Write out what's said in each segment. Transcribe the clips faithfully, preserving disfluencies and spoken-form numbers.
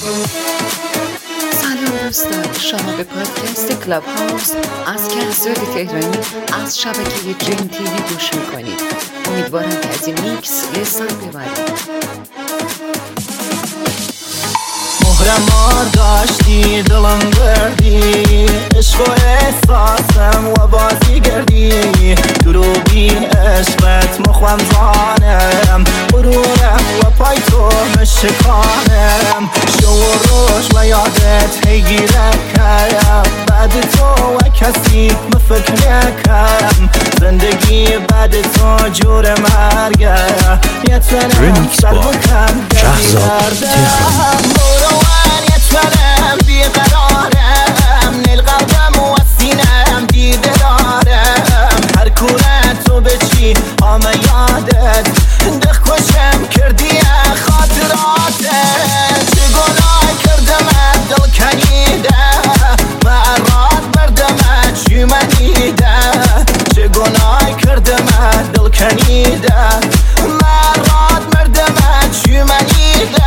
سلام دوستان، شما به پادکست کلاب هاوس از کهزاد تهرانی از شبکه دریم تیوی گوش میکنید. امیدوارم که از این میکس لذت ببرید. مهرمار داشتی دلم بردی، عشق و احساسم و بازی گردی، دروبی عشقت مخوام زانم، غرورم و پای تو مشکانم، شو و روش و یادت هیگیرم کرم، بعد تو و کسی مفکر نکرم، زندگی بعد تو جور مرگه، یه تنم سر بکن شهزاد تهران. مروان يتفرم بقرارم، نلقلبم وسينم ديد دارم، هر كورت و بچی آم یادت دخ کشم کردی خاطراتت، چه گناه کردم دل کنیده مرات بردم چی منیده، چه گناه کردم دل کنیده مرات مردم چی منیده.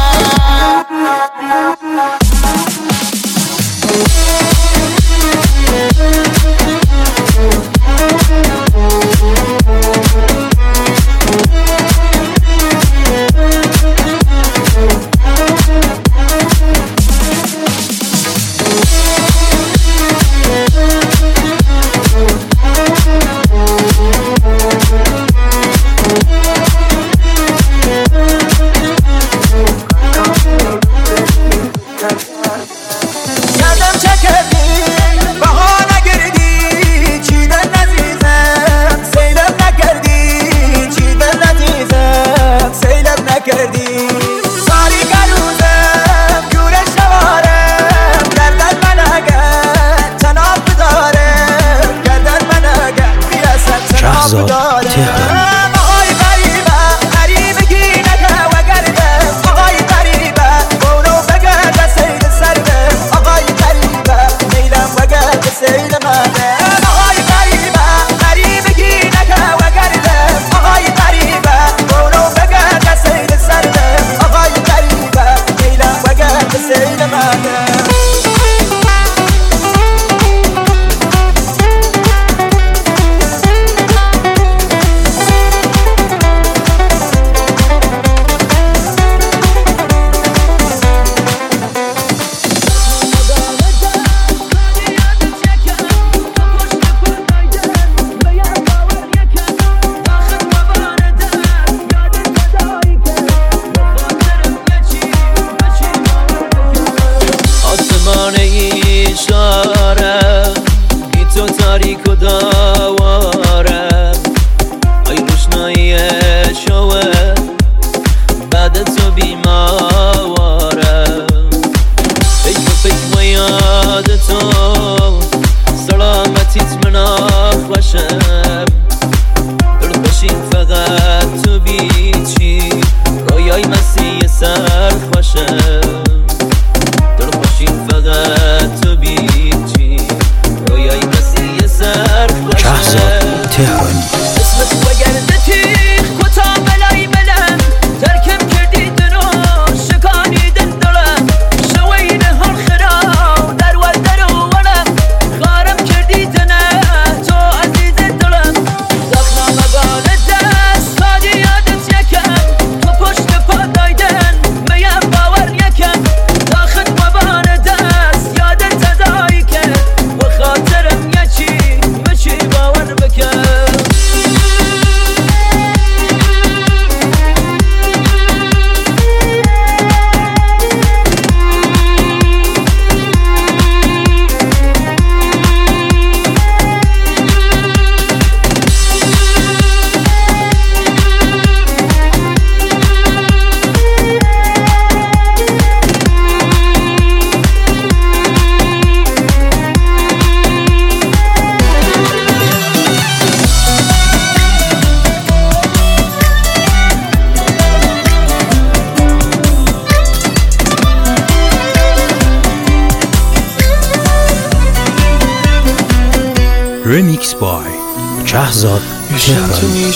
Remix by شهزاد تهرانی.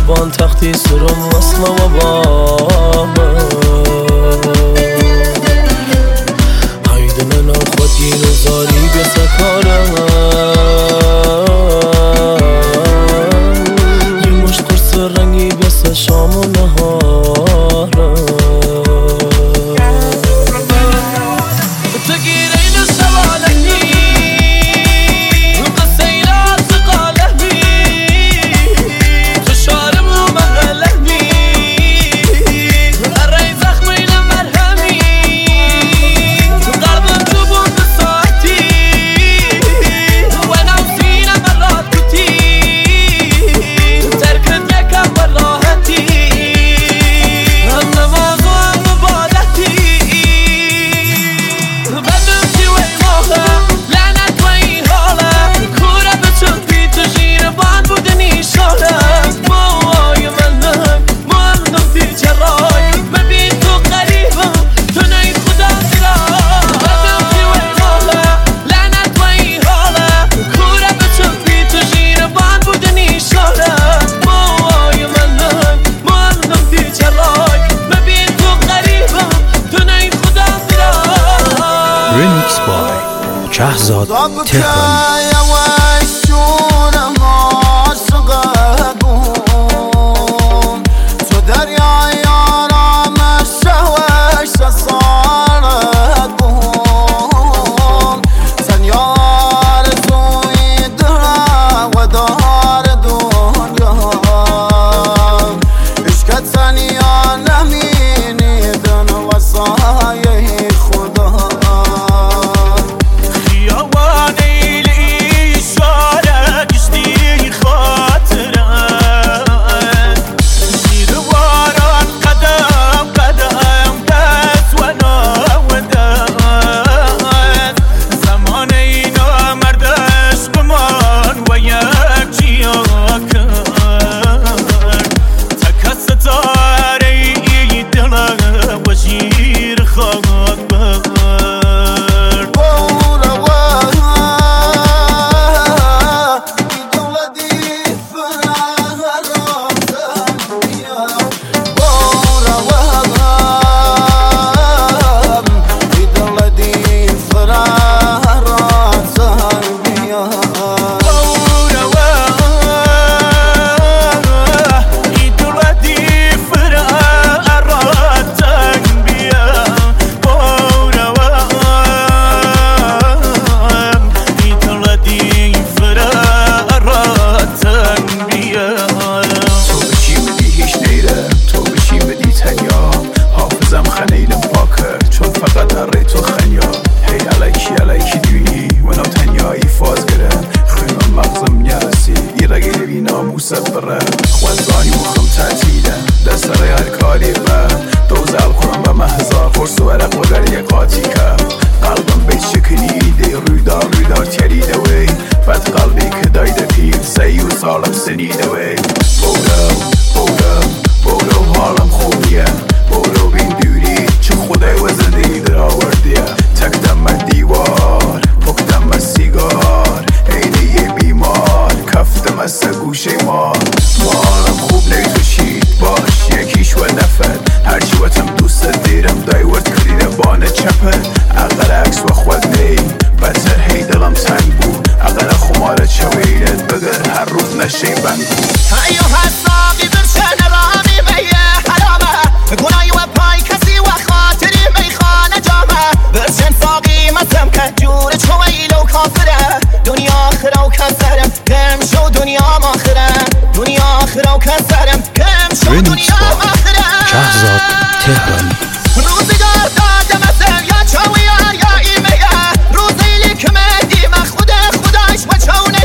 بان تختی سرم وصل و بابا هایده من خود گیر و زاری بسکارم یه مشت قرص رنگی بس شام و نهارم تو گیر این سوالکی قصه ایلا سقالهی تو شارم و محلهی الرأي زخمي لمرهمي قلبم جبون بساعتي وانا وسينا مرات كتير تركت يكم براهتي انا موضوع مبالتي بدمتي ويماها لعنت ويهالا كورة بچك بي تجير بان بودني شالا موای منم ماندم دی جراي ببین تو قریبم تو نی خدا دلای بدمتي ويماها لعنت ويهالا كورة بچك بي تجير بان بودني شالا موای منم ماندم دی جراي ببین تو قریبم تو نی خدا دلای رمیکس بای شهزاد ضبط تهرانی يا وشون عاشقكم تو دریا یارم شوش صاركم سن یار توی دل و دار دنیا عشقت سن یا نمینیدن و سایه خدا خیابانی لی شارع کشتی خاطره زیر باران قدم قدم دست و ناودن زمان اینا مرد عشقمان و یک جیا کرد تک ستاره ای دلم و شیر خاک برد خوزانی مخم تعطیله دست رای هر کاری با دوز القرآن و محضار خورس و عرق و گریه قاطی کرد قلبم بیت شکنیده رویدار رویدار تریده وی بد قلبی که دایده پیر سی و سالم سنیده وی بودم بودم بودم حالم خوبیه بودم بین دوری چه خدای و زندگی در آوردیه تکدم من دیوار پکدم من سیگار عینه یه بیمار کفتم از سگوشه مار مالم خوب نیتوشید باش یکیش و نفر هرچی وطم دوست دیرم دایورد کلیده بانه چپه اقل عکس و خود نی بطر هی دلم تنگ بود اقل خمارت شویلت بگر هر روز نشه بند ایو حسابی برشن رامی میه حرامه گناهی و پای کسی و خاطری میخانه جامه برشن ساقی مسم که جور چویل و کافره دنیا آخره و کسرم گرم شو دنیا ماخره دنیا آخره و کسرم گرم شو رمیکس دنیا بای ماخره شهزاد تهرانی روزگار داده مثل یا چویار یا ایمه روزی که مدی مخود خداش و چونه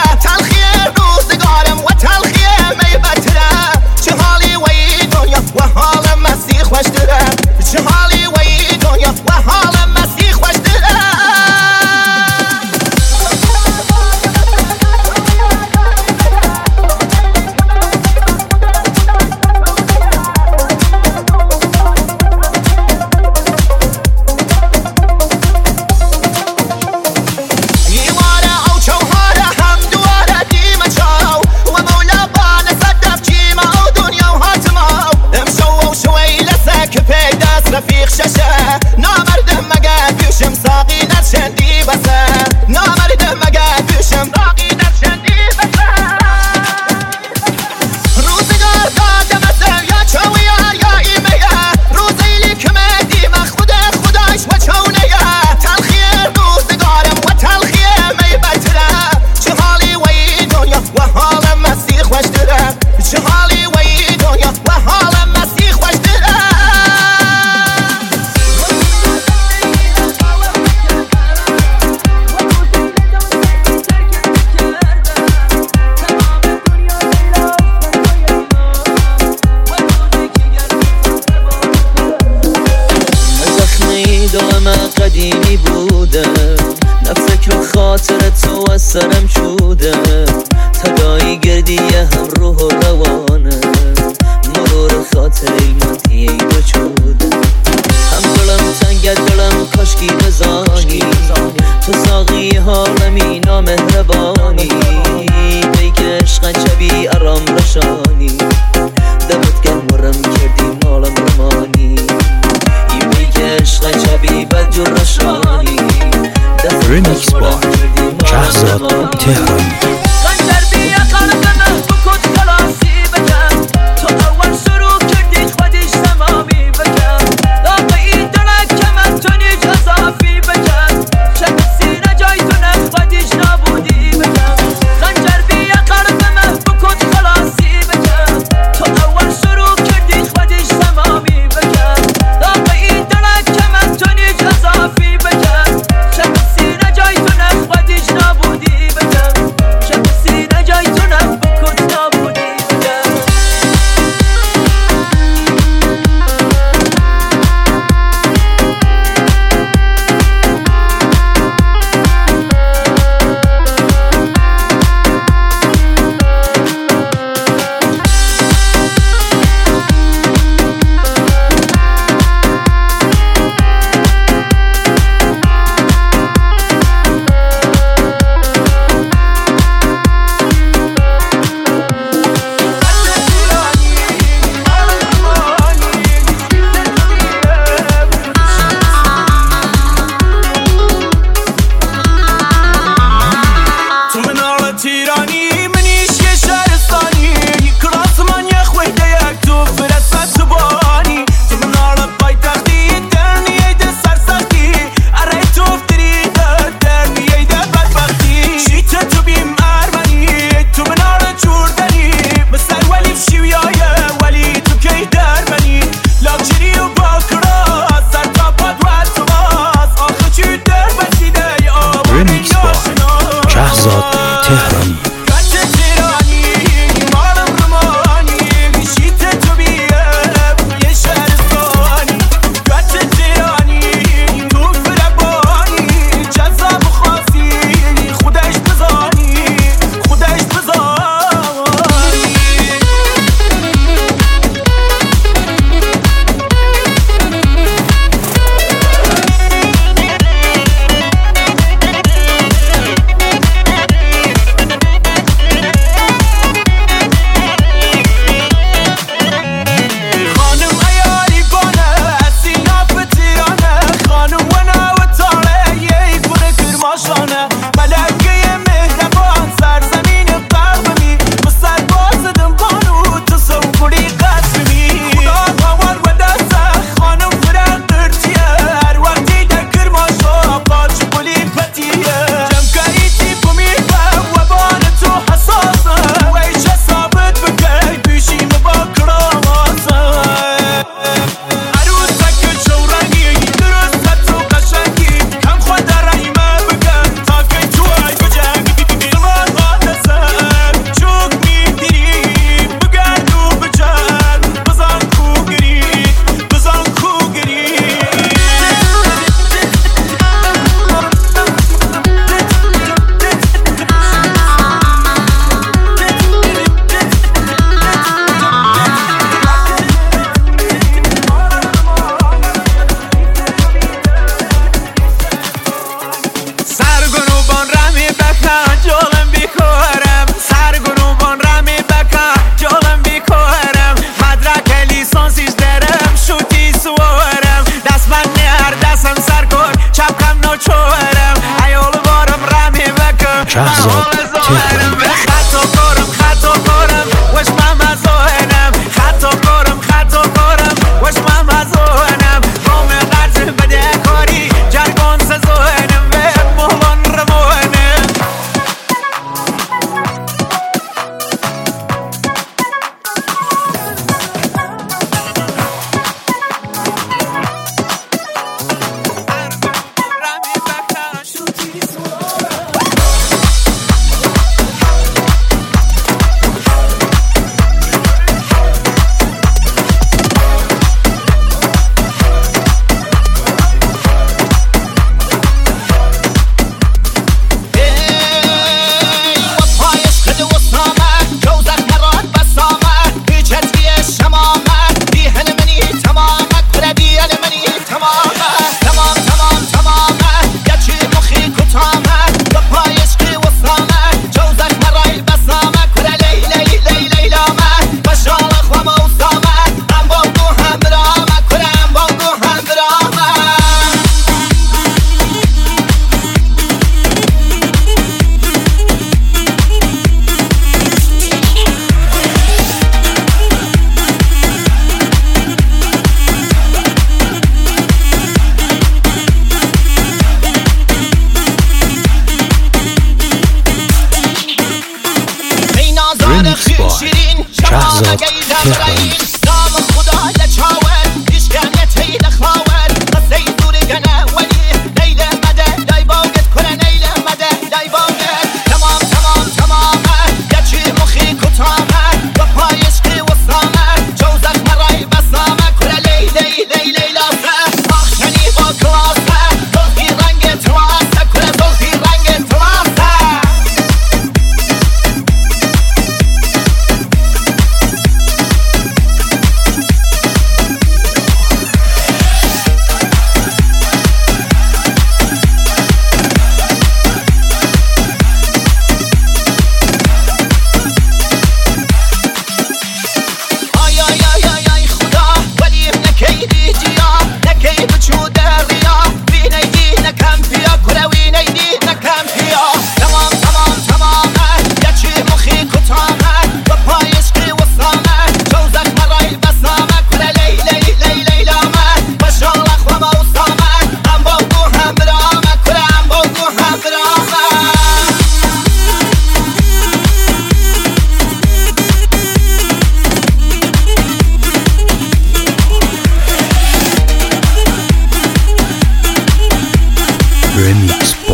تلخیه روزگارم و تلخیه می بتره چه حالی وی دنیا و حال مسیح خوش داره چه حالی وی دنیا و حال مسیح خوش داره از سرم چوده تدایی گردیه هم روح و روانه مرور خاطر ایلمانتی ای دو چوده هم دلم تنگه دلم کاشکی بزانی تو ساقی حالمی نامهربانی بیگ عشق جبی ارام رشانی دمت گرم کردی مالم رمانی ای بیگ عشق جبی بدجور رشانی ریمیکس با شهزاد تهرانی جای تو رمیکس بای شهزاد تهرانی نام خدای چاور دیشکنه تید خواور قصه دوری گنه ولی نیل مده دای باگت کنه نیل مده دای باگت تمام تمام تمامه یکی مخی کتامه و پایش که وسامه جوزک مرای بسامه کنه لی لی لی لی لاسه آخشنی با کلاسه زلفی رنگ تلاسه کنه زلفی رنگ تلاسه رمیکس